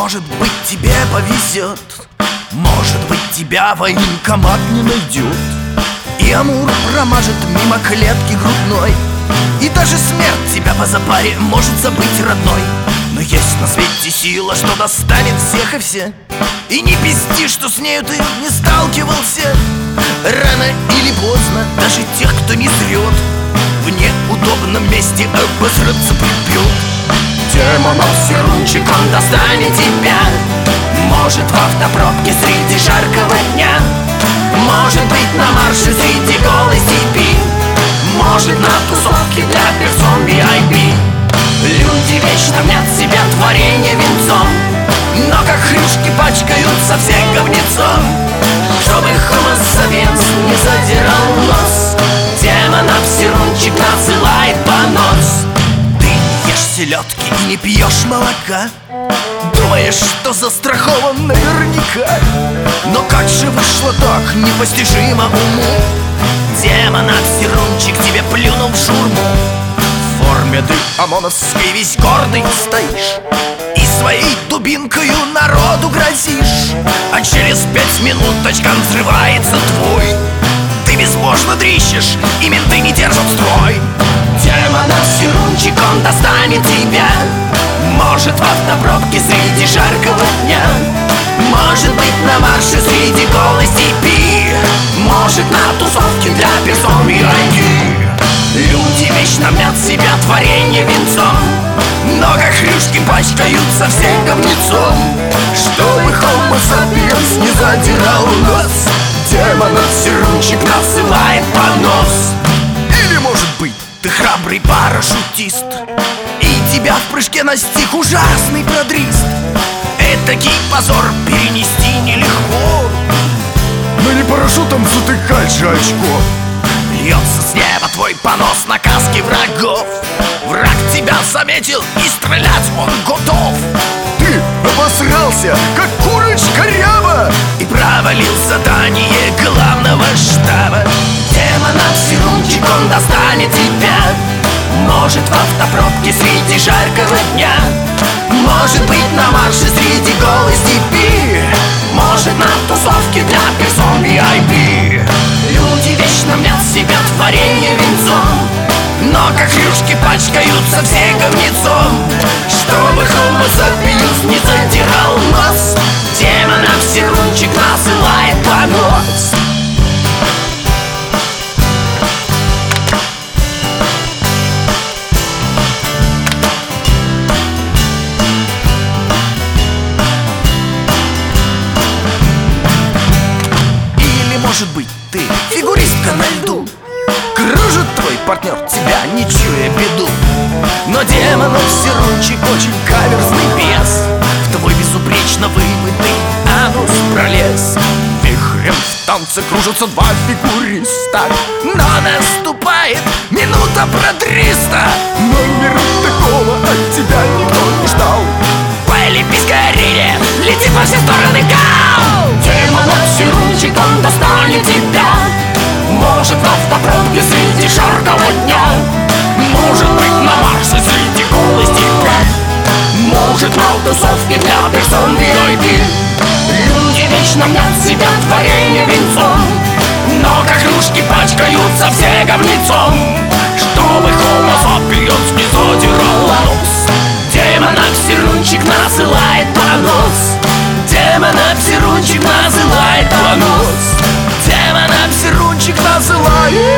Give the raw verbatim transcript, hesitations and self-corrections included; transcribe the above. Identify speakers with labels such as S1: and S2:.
S1: Может быть, тебе повезет, может быть, тебя военкомат не найдет, и Амур промажет мимо клетки грудной, и даже смерть тебя по запаре может забыть, родной. Но есть на свете сила, что достанет всех и все, и не пизди, что с нею ты не сталкивался. Рано или поздно даже тех, кто не зрет, в неудобном месте обосраться припьет. Демонов серунчик, он достанет тебя, может в автопробке среди жаркого дня, может быть на марше среди голой степи, может на тусовке для персон ви ай пи. Люди вечно мнят себя творение венцом, но как хрюшки пачкаются все говнецом. Чтобы homo sapiens не задирал нос, демонов серунчик насылает понос. Ты не ешь селедки и не пьешь молока, думаешь, что застрахован наверняка. Но как же вышло так, непостижимо уму, демонов серунчик тебе плюнул в шурму. В форме ты ОМОНовской весь гордый стоишь и своей дубинкою народу грозишь, а через пять минут очкан взрывается твой. Ты безбожно дрищешь, и менты не держат строй. Демонов серунчик, он достанет тебя, может в автопробке среди жаркого дня, может быть на марше среди голой степи, может на тусовке для персон ви ай пи. Люди вечно мнят себя творение венцом, но как хрюшки пачкаются все говнецом. Чтобы homo sapiens не задирал нос, демонов серунчик насылает понос. Или может быть ты храбрый парашютист, и тебя в прыжке настиг ужасный продрист. Этакий позор перенести нелегко, но не парашютом затыкать же очко. Льется с неба твой понос на каски врагов, враг тебя заметил и стрелять он готов. Ты обосрался, как курочка ряба, и провалил задание главного штаба. Демонов серунчик, он достанет тебя, может в автопробке среди жаркого дня, может быть на марше среди голой степи, может на тусовке для персон ви ай пи. Люди вечно мнят себя творение венцом, но как хрюшки пачкаются все говнецом. Чтобы homo sapiens не задирал нос, демонов серунчик насылает понос. Может быть, ты фигуристка на льду, кружит твой партнер тебя, не чуя беду. Но демонов серунчик очень каверзный бес, в твой безупречно вымытый анус пролез. Вихрем в танце кружатся два фигуриста, но наступает минута продриста. Но мира такого от тебя никто не ждал. По олимпийской арене летит во все стороны гал. Демонов серунчик, он достанет тебя, может в автопробке среди жаркого дня, может быть на марше среди голой степи, может на тусовке для персон ви ай пи. Люди вечно мнят себя творение венцом, но как хрюшки пачкаются все говнецом. Чтобы homo sapiens не задирал нос, демонов серунчик насылает понос. Демонов серунчик насылает понос, демонов серунчик насылает